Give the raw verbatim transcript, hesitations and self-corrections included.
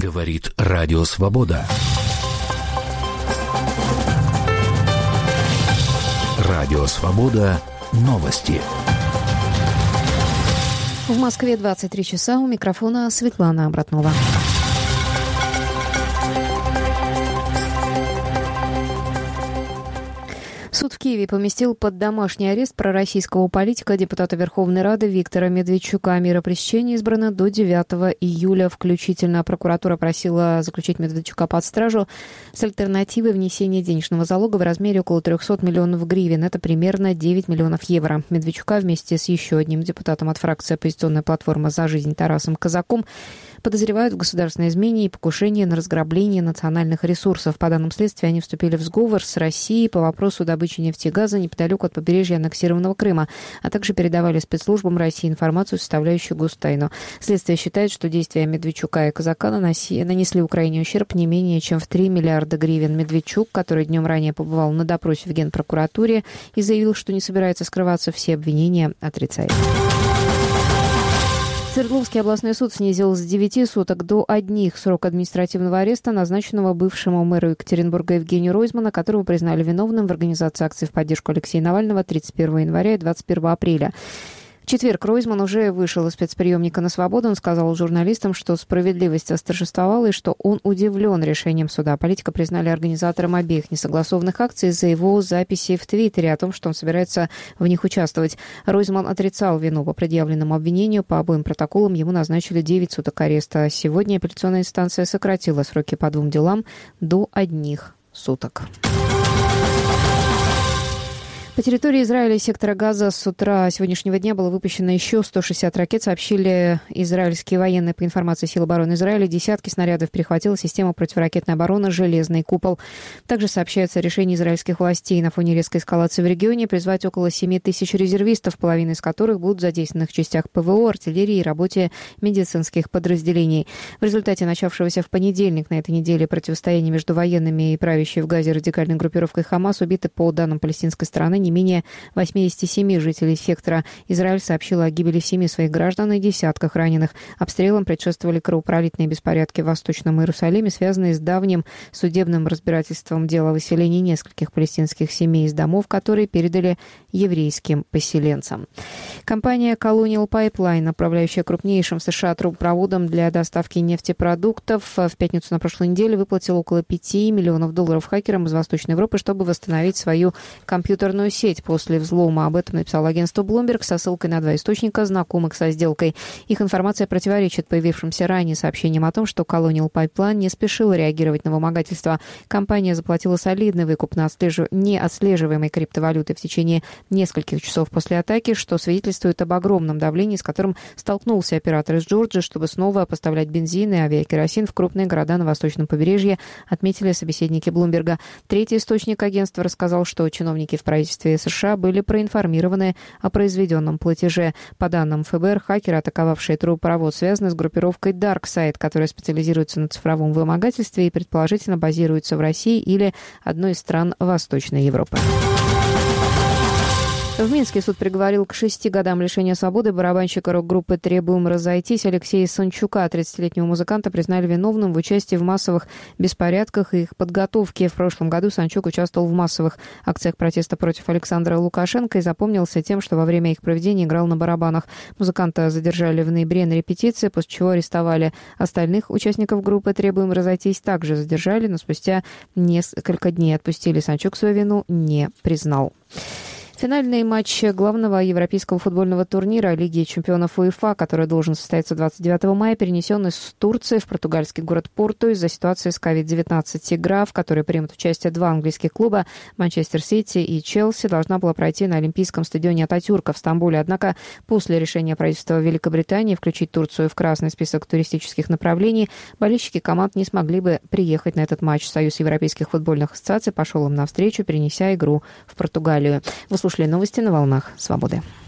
Говорит Радио Свобода. Радио Свобода. Новости. В Москве двадцать три часа. У микрофона Светлана Обратнова. Суд в Киеве поместил под домашний арест пророссийского политика, депутата Верховной Рады Виктора Медведчука. Мера пресечения избрана до девятого июля включительно. Прокуратура просила заключить Медведчука под стражу с альтернативой внесения денежного залога в размере около трехсот миллионов гривен. Это примерно девять миллионов евро. Медведчука вместе с еще одним депутатом от фракции «Оппозиционная платформа за жизнь» Тарасом Казаком подозревают в государственной измене и покушении на разграбление национальных ресурсов. По данным следствия, они вступили в сговор с Россией по вопросу добычи нефти и газа неподалеку от побережья аннексированного Крыма, а также передавали спецслужбам России информацию, составляющую гостайну. Следствие считает, что действия Медведчука и Казака наноси, нанесли Украине ущерб не менее чем в три миллиарда гривен. Медведчук, который днем ранее побывал на допросе в Генпрокуратуре и заявил, что не собирается скрываться, все обвинения отрицает. Свердловский областной суд снизил с девяти суток до одних срок административного ареста, назначенного бывшему мэру Екатеринбурга Евгению Ройзмана, которого признали виновным в организации акций в поддержку Алексея Навального тридцать первого января и двадцать первого апреля. В четверг Ройзман уже вышел из спецприемника на свободу. Он сказал журналистам, что справедливость восторжествовала и что он удивлен решением суда. Политика признали организатором обеих несогласованных акций из-за его записи в Твиттере о том, что он собирается в них участвовать. Ройзман отрицал вину по предъявленному обвинению. По обоим протоколам ему назначили девять суток ареста. Сегодня апелляционная инстанция сократила сроки по двум делам до одних суток. По территории Израиля и сектора Газа с утра сегодняшнего дня было выпущено еще сто шестьдесят ракет, сообщили израильские военные. По информации сил обороны Израиля, десятки снарядов перехватила система противоракетной обороны «Железный купол». Также сообщается о решении израильских властей на фоне резкой эскалации в регионе призвать около семи тысяч резервистов, половина из которых будут задействованы в частях ПВО, артиллерии и работе медицинских подразделений. В результате начавшегося в понедельник на этой неделе противостояния между военными и правящей в Газе радикальной группировкой «Хамас» убиты, по данным палестинской стороны, не менее восемьдесят семь жителей сектора. Израиль сообщил о гибели семи своих граждан и десятках раненых. Обстрелам предшествовали кровопролитные беспорядки в Восточном Иерусалиме, связанные с давним судебным разбирательством дела о выселении нескольких палестинских семей из домов, которые передали еврейским поселенцам. Компания Colonial Pipeline, направляющая крупнейшим в США трубопроводом для доставки нефтепродуктов, в пятницу на прошлой неделе выплатила около пяти миллионов долларов хакерам из Восточной Европы, чтобы восстановить свою компьютерную сеть после взлома. Об этом написало агентство Bloomberg со ссылкой на два источника, знакомых со сделкой. Их информация противоречит появившимся ранее сообщениям о том, что Colonial Pipeline не спешила реагировать на вымогательство. Компания заплатила солидный выкуп на отслежив... неотслеживаемой криптовалюты в течение нескольких часов после атаки, что свидетельствует об огромном давлении, с которым столкнулся оператор из Джорджии, чтобы снова поставлять бензин и авиакеросин в крупные города на восточном побережье, отметили собеседники Блумберга. Третий источник агентства рассказал, что чиновники в правительстве США были проинформированы о произведенном платеже. По данным ФБР, хакеры, атаковавшие трубопровод, связаны с группировкой DarkSide, которая специализируется на цифровом вымогательстве и предположительно базируется в России или одной из стран Восточной Европы. В Минске суд приговорил к шести годам лишения свободы барабанщика рок-группы «Требуем разойтись» Алексея Санчука. тридцатилетнего музыканта признали виновным в участии в массовых беспорядках и их подготовке. В прошлом году Санчук участвовал в массовых акциях протеста против Александра Лукашенко и запомнился тем, что во время их проведения играл на барабанах. Музыканта задержали в ноябре на репетиции, после чего арестовали. Остальных участников группы «Требуем разойтись» также задержали, но спустя несколько дней отпустили. Санчук свою вину не признал. Финальный матч главного европейского футбольного турнира Лиги чемпионов УЕФА, который должен состояться двадцать девятого мая, перенесен из Турции в португальский город Порту из-за ситуации с ковид девятнадцать. Игра, в которой примут участие два английских клуба Манчестер Сити и Челси, должна была пройти на Олимпийском стадионе Ататюрка в Стамбуле. Однако после решения правительства Великобритании включить Турцию в красный список туристических направлений, болельщики команд не смогли бы приехать на этот матч. Союз европейских футбольных ассоциаций пошел им навстречу, перенеся игру в Португалию. Вы слушали новости на волнах Свободы.